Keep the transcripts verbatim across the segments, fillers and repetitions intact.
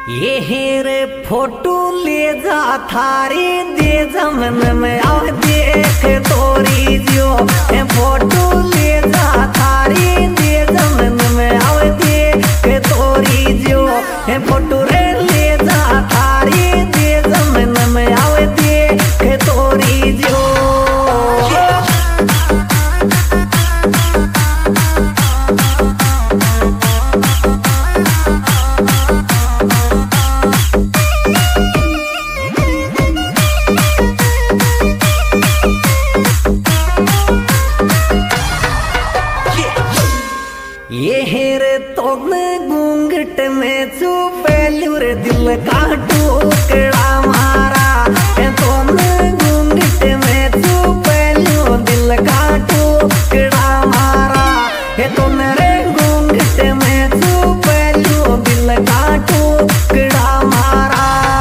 ये हेरे फोटो ले जा थारी दे जमन में आओ देख तोरी जो फोटो ले जा थारी दे जमन में आओ देख तोरी जो फोटो रे ले जा थारी दे जमन में आओ देख तोरी जो ये हेरे तो घूंघट में चुपेलू रे दिल का टुकड़ा मारा तो घूंघट में चुपेलू दिल का टुकड़ा मारा तो मेरे घूंघट में चुपेलू दिल का टुकड़ा मारा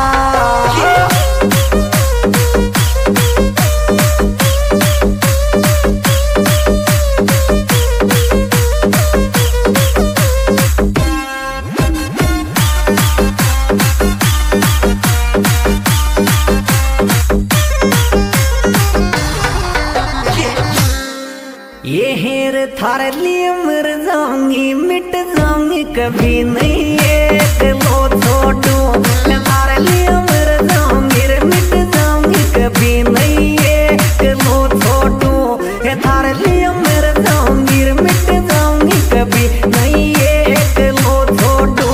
ये हेर थारे लिए मर जाऊंगी मिट जाऊंगी कभी नहीं एक लो छोटू थारे लिए मर जाऊंगी रे मिट जाऊंगी कभी नहीं एक लो छोटू थारे लिए मर जाऊंगी रे मिट जाऊंगी कभी नहीं एक लो छोटू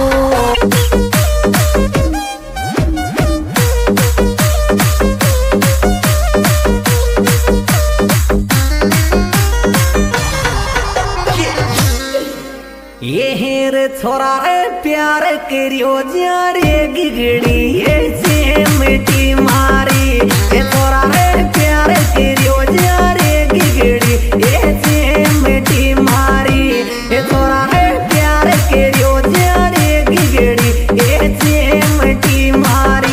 ये हेर छोरा रे प्यार करियो जारे गिगड़ी ये मिट्टी मारी ये छोरा रे प्यार करियो जारे गिगड़ी ये मिट्टी मारी ये छोरा रे प्यार करियो जारे गिगड़ी ये मिट्टी मारी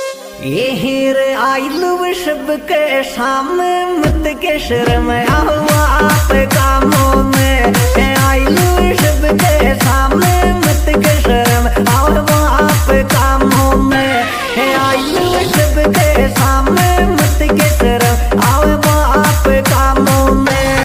ये हेर आई लुब शब के शाम मत के शर्म आओ